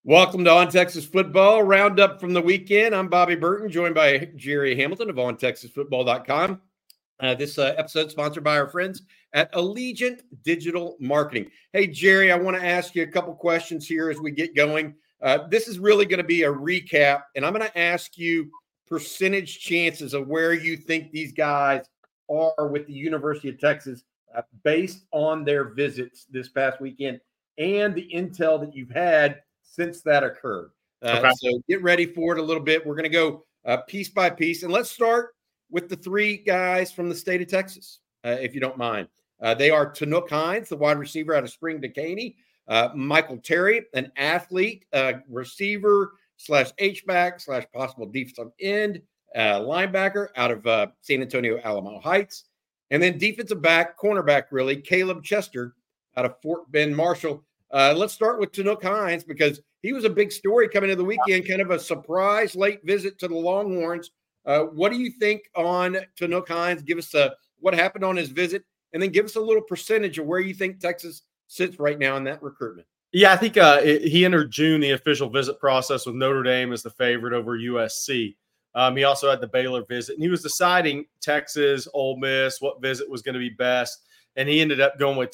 Welcome to On Texas Football Roundup from the weekend. I'm Bobby Burton, joined by Jerry Hamilton of OnTexasFootball.com. This episode is sponsored by our friends at Allegiant Digital Marketing. Hey, Jerry, I want to ask you a couple questions here as we get going. This is really going to be a recap, and I'm going to ask you percentage chances of where you think these guys are with the University of Texas based on their visits this past weekend and the intel that you've had since that occurred. So get ready for it a little bit. We're going to go piece by piece. And let's start with the three guys from the state of Texas, if you don't mind. They are Tanook Hines, the wide receiver out of Spring Decaney, Michael Terry, an athlete, receiver / H-back / possible defensive end, linebacker out of San Antonio Alamo Heights. And then defensive back, cornerback really, Caleb Chester out of Fort Bend Marshall. Let's start with Tanook Hines because he was a big story coming into the weekend, kind of a surprise late visit to the Longhorns. What do you think on Tanook Hines? Give us what happened on his visit, and then give us a little percentage of where you think Texas sits right now in that recruitment. Yeah, I think he entered June, the official visit process, with Notre Dame as the favorite over USC. He also had the Baylor visit, and he was deciding Texas, Ole Miss, what visit was going to be best. And he ended up going with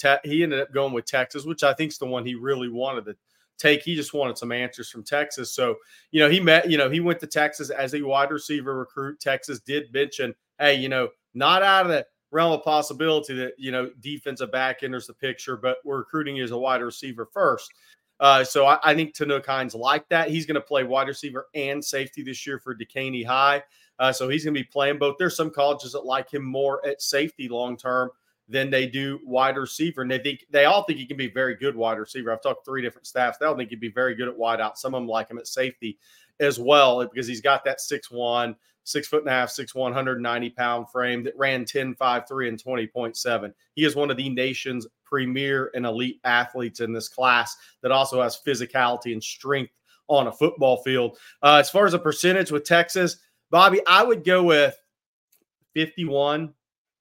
Texas, which I think is the one he really wanted to take. He just wanted some answers from Texas. So, he went to Texas as a wide receiver recruit. Texas did mention, hey, not out of the realm of possibility that, defensive back enters the picture, but we're recruiting you as a wide receiver first. So I think Tanook Hines liked that. He's going to play wide receiver and safety this year for Decaney High. So he's going to be playing both. There's some colleges that like him more at safety long-term than they do wide receiver. And they all think he can be very good wide receiver. I've talked to 3 different staffs. They all think he'd be very good at wide out. Some of them like him at safety as well because he's got that 6'1", 6'5", 6'1", 190-pound frame that ran 10.53 and 20.7. He is one of the nation's premier and elite athletes in this class that also has physicality and strength on a football field. As far as a percentage with Texas, Bobby, I would go with 51.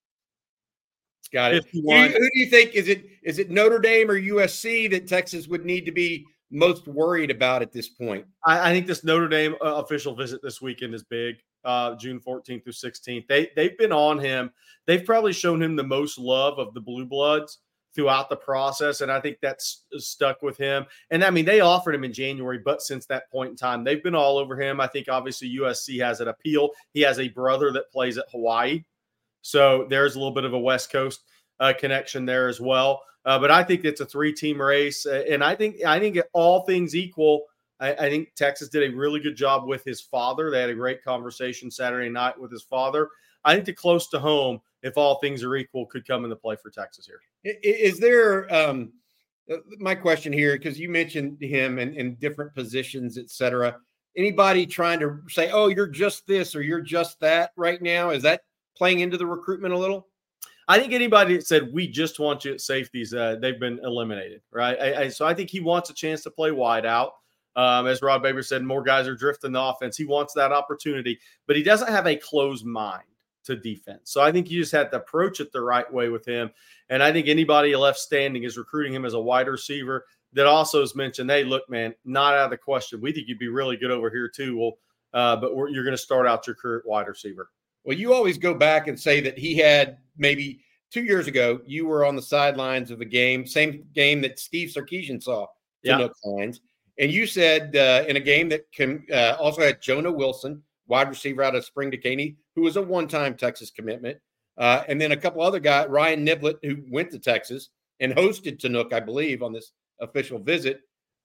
Got it. Who do you think is it Notre Dame or USC that Texas would need to be most worried about at this point? I think this Notre Dame official visit this weekend is big. June 14th through 16th. They've been on him. They've probably shown him the most love of the Blue Bloods throughout the process, and I think that's stuck with him. And I mean, they offered him in January, but since that point in time, they've been all over him. I think obviously USC has an appeal. He has a brother that plays at Hawaii. So there's a little bit of a West Coast connection there as well. But I think it's a 3-team race. And I think all things equal, I think Texas did a really good job with his father. They had a great conversation Saturday night with his father. I think the close to home, if all things are equal, could come into play for Texas here. Is there my question here, because you mentioned him in different positions, et cetera. Anybody trying to say, oh, you're just this or you're just that right now? Is that playing into the recruitment a little? I think anybody that said, we just want you at safeties, they've been eliminated, right? So I think he wants a chance to play wide out. As Rod Baber said, more guys are drifting the offense. He wants that opportunity, but he doesn't have a closed mind to defense. So I think you just have to approach it the right way with him. And I think anybody left standing is recruiting him as a wide receiver that also has mentioned, hey, look, man, not out of the question. We think you'd be really good over here too. Well, but you're going to start out your career at wide receiver. Well, you always go back and say that he had maybe 2 years ago, you were on the sidelines of a game, same game that Steve Sarkisian saw, Tanook Hines. And you said in a game that also had Jonah Wilson, wide receiver out of Spring Decaney, who was a one-time Texas commitment. And then a couple other guys, Ryan Niblett, who went to Texas and hosted Tanook, I believe, on this official visit,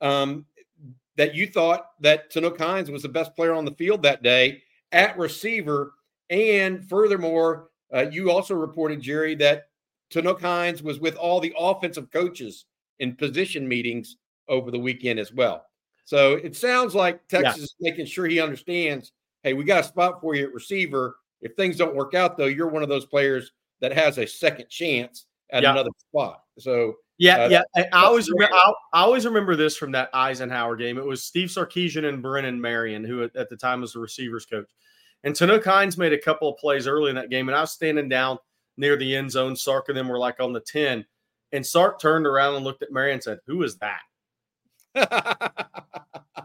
that you thought that Tanook Hines was the best player on the field that day at receiver. And furthermore, you also reported, Jerry, that Tanook Hines was with all the offensive coaches in position meetings over the weekend as well. So it sounds like Texas is making sure he understands, hey, we got a spot for you at receiver. If things don't work out, though, you're one of those players that has a second chance at another spot. So I always remember this from that Eisenhower game. It was Steve Sarkisian and Brennan Marion, who at the time was the receivers coach. And Tanook Hines made a couple of plays early in that game, and I was standing down near the end zone. Sark and them were like on the 10. And Sark turned around and looked at Marion and said, "Who is that?"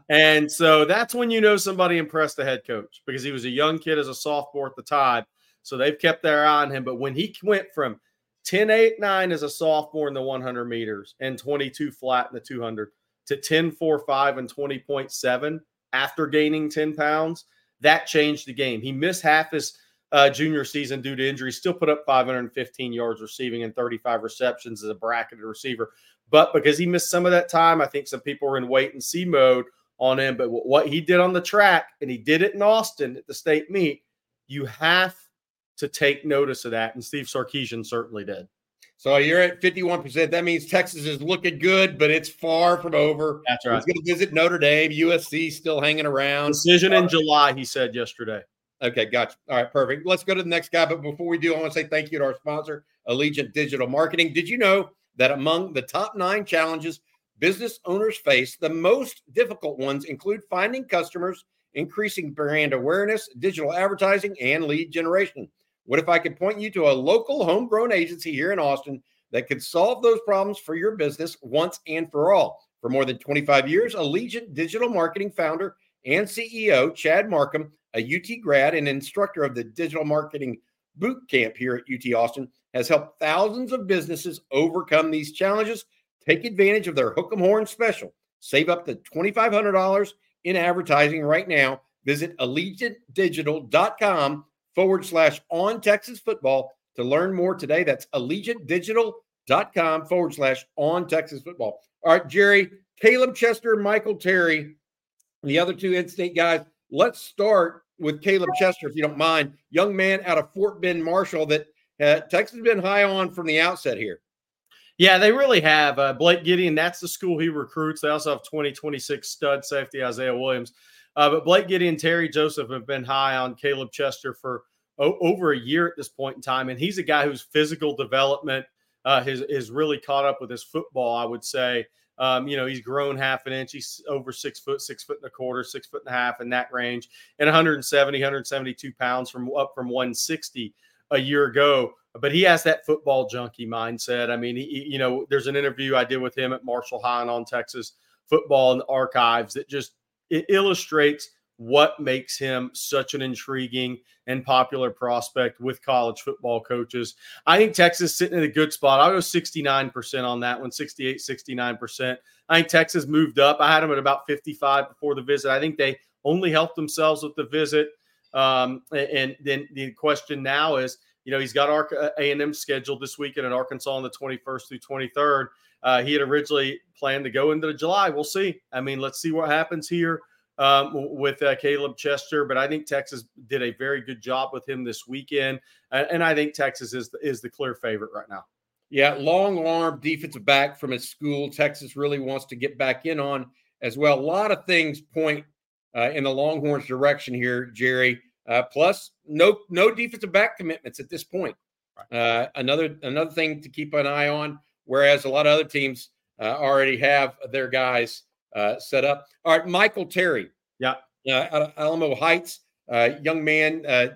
And so that's when you know somebody impressed the head coach, because he was a young kid as a sophomore at the time. So they've kept their eye on him. But when he went from 10.89 as a sophomore in the 100 meters and 22 flat in the 200 to 10.45 and 20.7 after gaining 10 pounds, that changed the game. He missed half his junior season due to injury, still put up 515 yards receiving and 35 receptions as a bracketed receiver. But because he missed some of that time, I think some people were in wait and see mode on him. But what he did on the track, and he did it in Austin at the state meet, you have to take notice of that. And Steve Sarkisian certainly did. So you're at 51%. That means Texas is looking good, but it's far from over. That's right. He's going to visit Notre Dame. USC still hanging around. Decision in July, he said yesterday. Okay, gotcha. All right, perfect. Let's go to the next guy. But before we do, I want to say thank you to our sponsor, Allegiant Digital Marketing. Did you know that among the top 9 challenges business owners face, the most difficult ones include finding customers, increasing brand awareness, digital advertising, and lead generation? What if I could point you to a local homegrown agency here in Austin that could solve those problems for your business once and for all? For more than 25 years, Allegiant Digital Marketing founder and CEO Chad Markham, a UT grad and instructor of the Digital Marketing Boot Camp here at UT Austin, has helped thousands of businesses overcome these challenges. Take advantage of their Hook 'em Horn special. Save up to $2,500 in advertising right now. Visit allegiantdigital.com/on Texas football to learn more today. That's allegiantdigital.com/on Texas football. All right, Jerry, Caleb Chester, Michael Terry, the other 2 in-state guys. Let's start with Caleb Chester, if you don't mind. Young man out of Fort Bend Marshall that Texas has been high on from the outset here. Yeah, they really have. Blake Gideon, that's the school he recruits. They also have 2026 stud safety Isaiah Williams. But Blake Gideon, Terry Joseph have been high on Caleb Chester for over a year at this point in time. And he's a guy whose physical development has really caught up with his football, I would say. He's grown half an inch. He's over 6 foot, 6 foot and a quarter, 6 foot and a half in that range, and 172 pounds up from 160 a year ago. But he has that football junkie mindset. I mean, there's an interview I did with him at Marshall High and on Texas Football in the archives that it illustrates what makes him such an intriguing and popular prospect with college football coaches. I think Texas is sitting in a good spot. I'll go 69% on that one, 68, 69%. I think Texas moved up. I had them at about 55 before the visit. I think they only helped themselves with the visit. And then the question now is, he's got A&M scheduled this weekend at Arkansas on the 21st through 23rd. He had originally planned to go into July. We'll see. I mean, let's see what happens here with Caleb Chester. But I think Texas did a very good job with him this weekend. And I think Texas is the clear favorite right now. Yeah, long arm defensive back from his school. Texas really wants to get back in on as well. A lot of things point in the Longhorns' direction here, Jerry. Plus, no defensive back commitments at this point. Right. Another thing to keep an eye on, whereas a lot of other teams already have their guys set up. All right, Michael Terry. Yeah. Out of Alamo Heights, young man,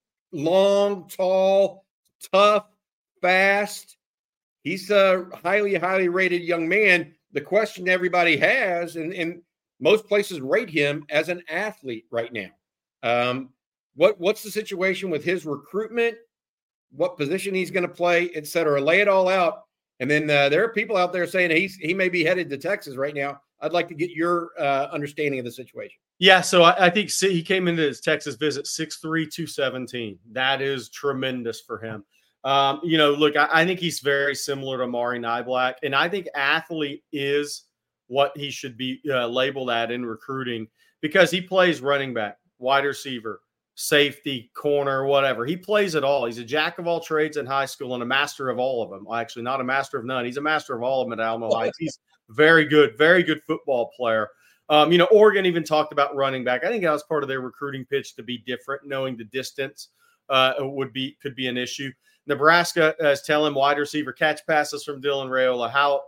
long, tall, tough, fast. He's a highly, highly rated young man. The question everybody has, and most places rate him as an athlete right now. What's the situation with his recruitment, what position he's going to play, et cetera? Lay it all out. And then there are people out there saying he may be headed to Texas right now. I'd like to get your understanding of the situation. Yeah, so I think he came into his Texas visit 6'3", 217. That is tremendous for him. Look, I think he's very similar to Mari Niblack, and I think athlete is what he should be labeled at in recruiting, because he plays running back, wide receiver, safety, corner, whatever. He plays it all. He's a jack of all trades in high school and a master of all of them. Well, actually, not a master of none. He's a master of all of them at Alamo Heights. He's very good football player. Oregon even talked about running back. I think that was part of their recruiting pitch to be different, knowing the distance could be an issue. Nebraska is telling wide receiver catch passes from Dylan Raiola.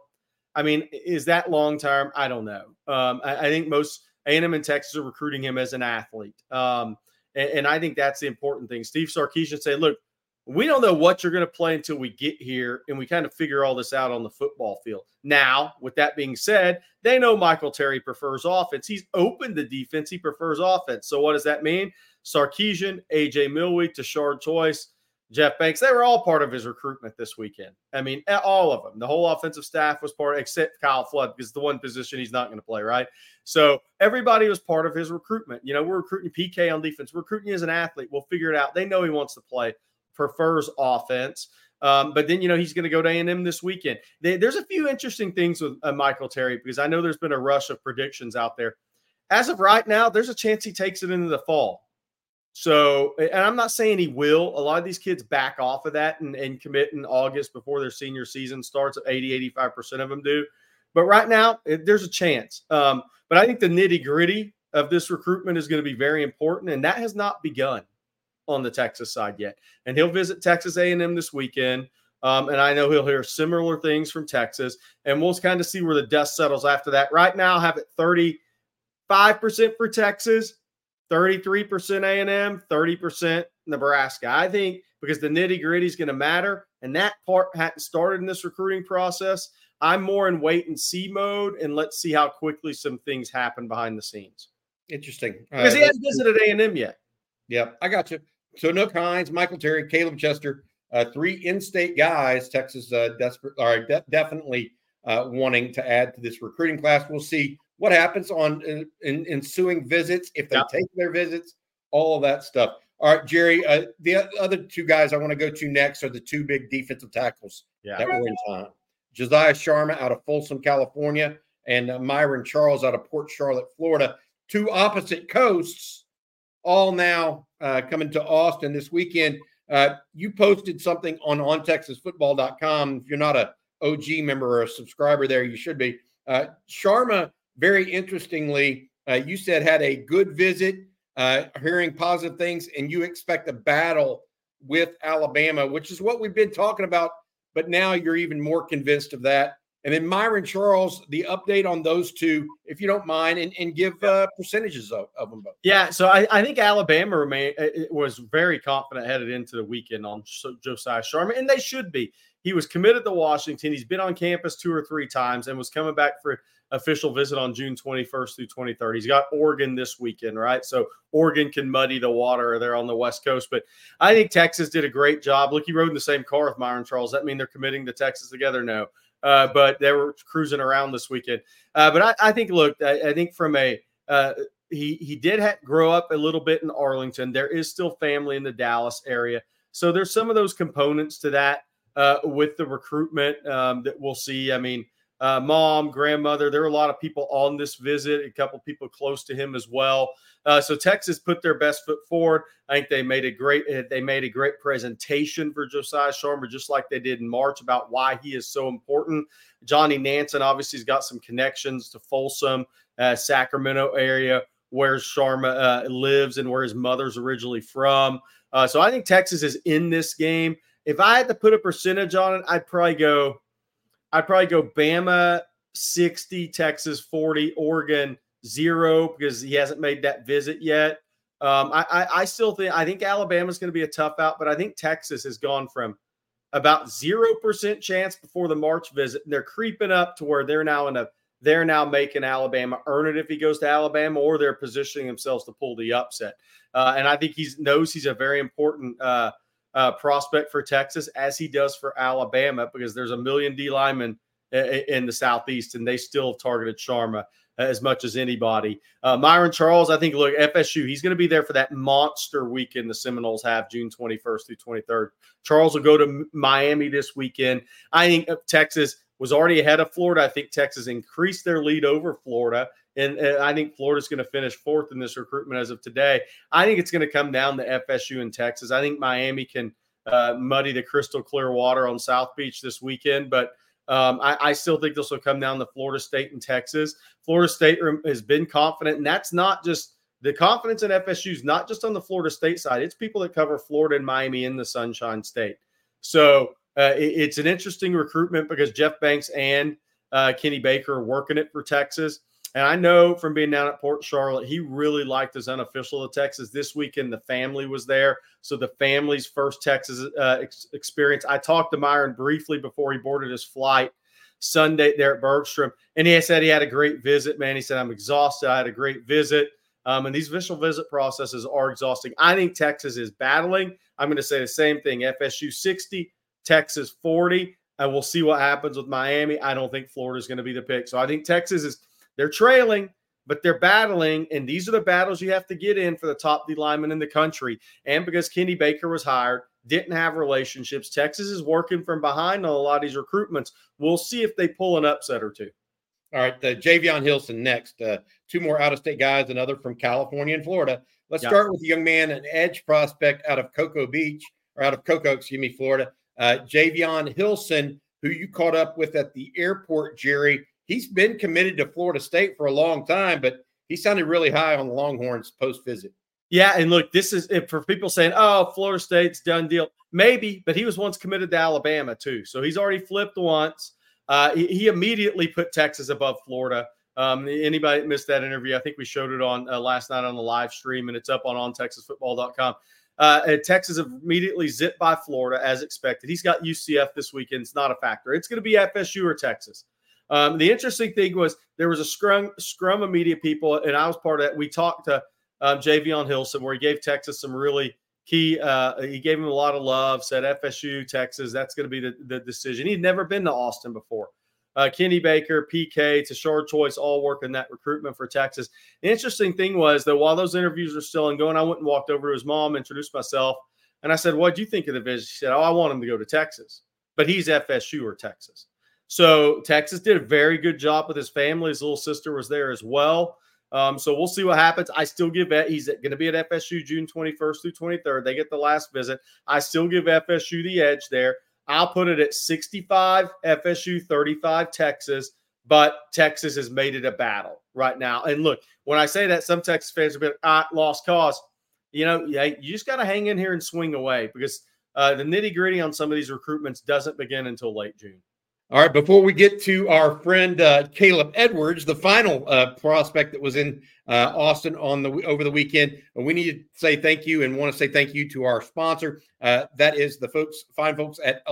Is that long term? I don't know. I think most A&M and Texas are recruiting him as an athlete. And I think that's the important thing. Steve Sarkisian said, look, we don't know what you're going to play until we get here and we kind of figure all this out on the football field. Now, with that being said, they know Michael Terry prefers offense. He's open to defense. He prefers offense. So what does that mean? Sarkisian, A.J. Milwee, Tashard Choice, Jeff Banks, they were all part of his recruitment this weekend. I mean, all of them. The whole offensive staff was part, except Kyle Flood, because the one position he's not going to play, right? So everybody was part of his recruitment. You know, we're recruiting PK on defense. We're recruiting you as an athlete. We'll figure it out. They know he wants to play, prefers offense. But then, you know, he's going to go to A&M this weekend. There's a few interesting things with Michael Terry, because I know there's been a rush of predictions out there. As of right now, there's a chance he takes it into the fall. So, and I'm not saying he will. A lot of these kids back off of that and commit in August before their senior season starts. 85% of them do. But right now, there's a chance. But I think the nitty-gritty of this recruitment is going to be very important, and that has not begun on the Texas side yet. And he'll visit Texas A&M this weekend, and I know he'll hear similar things from Texas, and we'll kind of see where the dust settles after that. Right now, I have it 35% for Texas, 33% A&M, 30% Nebraska. I think because the nitty-gritty is going to matter, and that part hadn't started in this recruiting process, I'm more in wait-and-see mode, and let's see how quickly some things happen behind the scenes. Interesting. Because he hasn't visited A&M yet. Yep, I got you. So Nook Hines, Michael Terry, Caleb Chester, 3 in-state guys. Texas definitely wanting to add to this recruiting class. We'll see what happens on ensuing visits, if they take their visits, all of that stuff. All right, Jerry, the other 2 guys I want to go to next are the 2 big defensive tackles that were in town. Josiah Sharma out of Folsom, California, and Myron Charles out of Port Charlotte, Florida. 2 opposite coasts, all now coming to Austin this weekend. You posted something on OnTexasFootball.com. If you're not a OG member or a subscriber there, you should be. Sharma, very interestingly, you said had a good visit, hearing positive things, and you expect a battle with Alabama, which is what we've been talking about, but now you're even more convinced of that. And then Myron Charles, the update on those 2, if you don't mind, and give percentages of them both. Yeah, so I think Alabama was very confident headed into the weekend on Josiah Sharma, and they should be. He was committed to Washington. He's been on campus 2 or 3 times and was coming back for an official visit on June 21st through 23rd. He's got Oregon this weekend, right? So Oregon can muddy the water there on the West Coast. But I think Texas did a great job. Look, he rode in the same car with Myron Charles. Does that mean they're committing to Texas together? No. But they were cruising around this weekend. But I think, look, I think from he did grow up a little bit in Arlington. There is still family in the Dallas area. So there's some of those components to that with the recruitment that we'll see. I mean, mom, grandmother, there were a lot of people on this visit, a couple people close to him as well. So Texas put their best foot forward. I think they made a great presentation for Josiah Sharma, just like they did in March, about why he is so important. Johnny Nansen obviously has got some connections to Folsom, Sacramento area, where Sharma lives and where his mother's originally from. So I think Texas is in this game. If I had to put a percentage on it, I'd probably go Bama 60, Texas 40, Oregon 0, because he hasn't made that visit yet. I think Alabama's going to be a tough out, but I think Texas has gone from about 0% chance before the March visit, and they're creeping up to where they're now making Alabama earn it if he goes to Alabama, or they're positioning themselves to pull the upset. And I think he knows he's a very important prospect for Texas, as he does for Alabama, because there's a million D linemen in the Southeast, and they still have targeted Sharma as much as anybody. Myron Charles, I think, look, FSU, he's going to be there for that monster weekend the Seminoles have, June 21st through 23rd. Charles will go to Miami this weekend. I think Texas was already ahead of Florida. I think Texas increased their lead over Florida, and I think Florida's going to finish 4th in this recruitment as of today. I think it's going to come down to FSU and Texas. I think Miami can muddy the crystal clear water on South Beach this weekend, but I still think this will come down to Florida State and Texas. Florida State has been confident, and that's not just the confidence in FSU is not just on the Florida State side. It's people that cover Florida and Miami in the Sunshine State. So it's an interesting recruitment because Jeff Banks and Kenny Baker are working it for Texas. And I know from being down at Port Charlotte, he really liked his unofficial of Texas. This weekend, the family was there. So the family's first Texas experience. I talked to Myron briefly before he boarded his flight Sunday there at Bergstrom. And he said he had a great visit, man. He said, I'm exhausted. I had a great visit. And these official visit processes are exhausting. I think Texas is battling. I'm going to say the same thing. FSU 60, Texas 40. And we'll see what happens with Miami. I don't think Florida is going to be the pick. So I think Texas is – they're trailing, but they're battling, and these are the battles you have to get in for the top D lineman in the country. And because Kenny Baker was hired, didn't have relationships, Texas is working from behind on a lot of these recruitments. We'll see if they pull an upset or two. All right, Javion Hilson next. Two more out-of-state guys, another from California and Florida. Let's start with a young man, an edge prospect out of Cocoa, Florida. Javion Hilson, who you caught up with at the airport, Jerry. He's been committed to Florida State for a long time, but he sounded really high on the Longhorns post-visit. Yeah, and look, this is for people saying, oh, Florida State's done deal. Maybe, but he was once committed to Alabama too. So he's already flipped once. He immediately put Texas above Florida. Anybody that missed that interview, I think we showed it on last night on the live stream, and it's up on ontexasfootball.com. Texas immediately zipped by Florida as expected. He's got UCF this weekend. It's not a factor. It's going to be FSU or Texas. The interesting thing was there was a scrum of media people, and I was part of that. We talked to Javion Hilson, where he gave Texas some really key. He gave him a lot of love, said FSU, Texas, that's going to be the decision. He'd never been to Austin before. Kenny Baker, PK, Tashard Choice, all working that recruitment for Texas. The interesting thing was, though, while those interviews were still ongoing, I went and walked over to his mom, introduced myself, and I said, what do you think of the visit? She said, I want him to go to Texas, but he's FSU or Texas. So Texas did a very good job with his family. His little sister was there as well. So we'll see what happens. I still give – he's going to be at FSU June 21st through 23rd. They get the last visit. I still give FSU the edge there. I'll put it at 65 FSU, 35 Texas, but Texas has made it a battle right now. And look, when I say that, some Texas fans have been lost cause. You just got to hang in here and swing away because the nitty-gritty on some of these recruitments doesn't begin until late June. All right, before we get to our friend Caleb Edwards, the final prospect that was in Austin over the weekend, we need to say thank you and want to say thank you to our sponsor. That is the fine folks at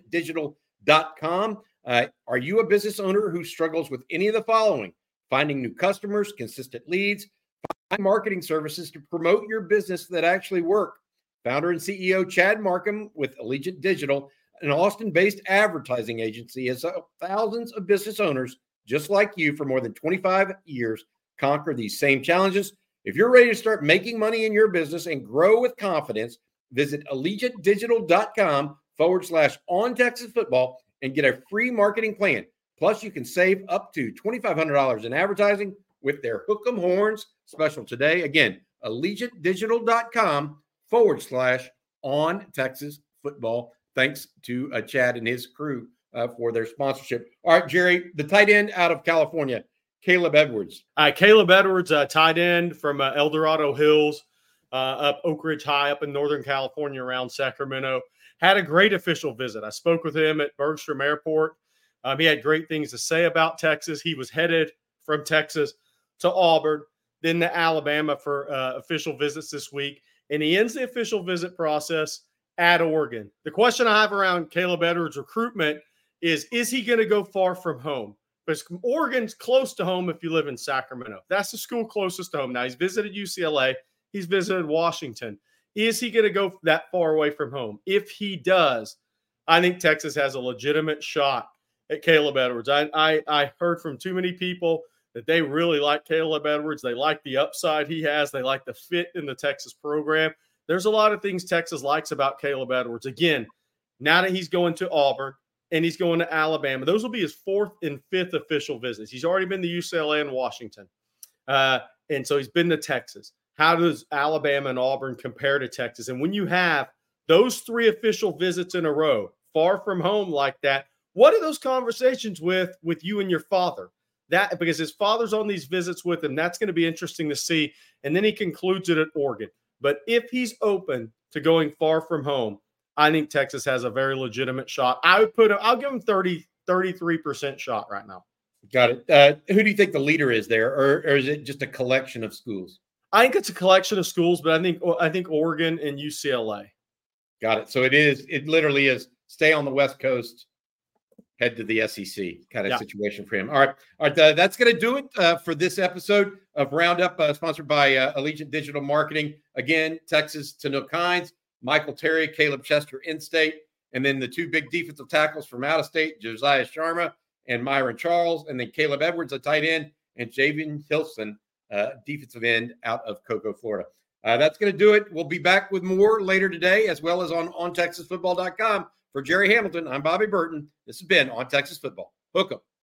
AllegiantDigital.com. Are you a business owner who struggles with any of the following? Finding new customers, consistent leads, marketing services to promote your business that actually work? Founder and CEO Chad Markham with Allegiant Digital, an Austin-based advertising agency, has helped thousands of business owners just like you for more than 25 years conquer these same challenges. If you're ready to start making money in your business and grow with confidence, visit AllegiantDigital.com/OnTexasFootball and get a free marketing plan. Plus, you can save up to $2,500 in advertising with their Hook 'em Horns special today. Again, AllegiantDigital.com/OnTexasFootball. Thanks to Chad and his crew for their sponsorship. All right, Jerry, the tight end out of California, Caleb Edwards. Caleb Edwards, tight end from El Dorado Hills, up Oak Ridge High, up in Northern California around Sacramento. Had a great official visit. I spoke with him at Bergstrom Airport. He had great things to say about Texas. He was headed from Texas to Auburn, then to Alabama for official visits this week. And he ends the official visit process at Oregon. The question I have around Caleb Edwards' recruitment is he going to go far from home? Because Oregon's close to home if you live in Sacramento. That's the school closest to home. Now, he's visited UCLA. He's visited Washington. Is he going to go that far away from home? If he does, I think Texas has a legitimate shot at Caleb Edwards. I heard from too many people that they really like Caleb Edwards. They like the upside he has. They like the fit in the Texas program. There's a lot of things Texas likes about Caleb Edwards. Again, now that he's going to Auburn and he's going to Alabama, those will be his fourth and fifth official visits. He's already been to UCLA and Washington. And so he's been to Texas. How does Alabama and Auburn compare to Texas? And when you have those three official visits in a row, far from home like that, what are those conversations with you and your father? That because his father's on these visits with him, that's going to be interesting to see. And then he concludes it at Oregon. But if he's open to going far from home, I think Texas has a very legitimate shot. I'll give him 33% shot right now. Got it. Who do you think the leader is there, or is it just a collection of schools? I think it's a collection of schools, but I think Oregon and UCLA. Got it. So it literally is stay on the West Coast, head to the SEC kind of situation for him. All right. That's going to do it for this episode of Roundup, sponsored by Allegiant Digital Marketing. Again, Texas, Tanook Hines, Michael Terry, Caleb Chester in-state, and then the two big defensive tackles from out of state, Josiah Sharma and Myron Charles, and then Caleb Edwards, a tight end, and Javian Hilson, defensive end out of Cocoa, Florida. That's going to do it. We'll be back with more later today, as well as on TexasFootball.com. For Jerry Hamilton, I'm Bobby Burton. This has been On Texas Football. Hook 'em.